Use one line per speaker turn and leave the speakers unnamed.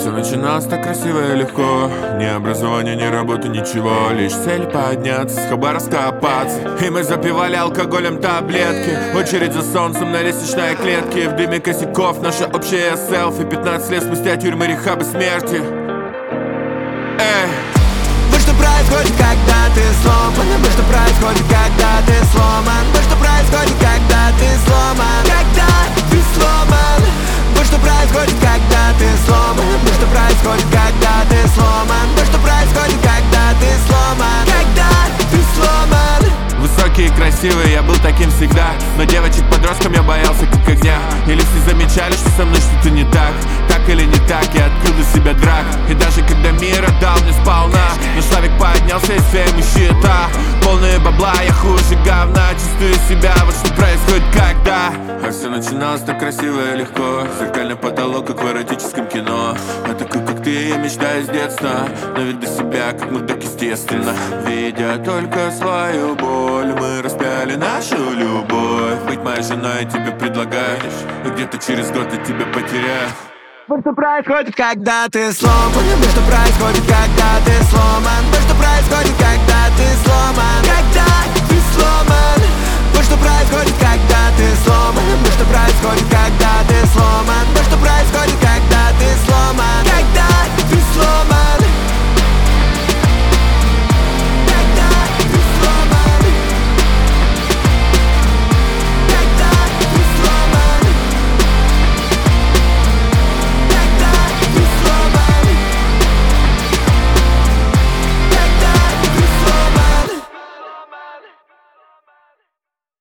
все начиналось так красиво и легко. Ни образования, ни работы, ничего. Лишь цель подняться, с Хабаровска опаться. И мы запивали алкоголем таблетки. Очередь за солнцем на лестничной клетке. В дыме косяков наша общая селфи. 15 лет спустя тюрьмы, рехабы, смерти. Эй!
Вот что происходит, когда ты сломан. Вот что происходит, когда ты сломан. Вот что происходит, когда ты сломан. Когда ты сломан. Вот что происходит, когда ты сломан. Вот что происходит, когда ты сломан. Вот что происходит, когда ты сломан. Когда ты сломан.
Высокий и красивый, я был таким всегда. Но девочек-подросткам я боялся как огня. Или все замечали, что со мной что-то не так. Так или не так, я открыл для себя драк. И даже когда мир отдал мне сполна, но Славик поднялся из фейма щита. Полные бабла, я хуже говна. Чувствую себя, вот что происходит когда. А все начиналось так красиво и легко. Зеркальный потолок, как в эротическом кино. А такой, как ты, я мечтаю с детства. Но ведь до себя, как мы, так естественно. Видя только свою боль, мы распяли нашу любовь. Быть моей женой тебе предлагаю. И где-то через год я тебя потеряю.
Вот что происходит, когда ты сломан. Вот что происходит, когда ты сломан. Вот что происходит, когда ты сломан. Когда ты сломан. Вот что происходит, когда ты сломан. Вот что происходит.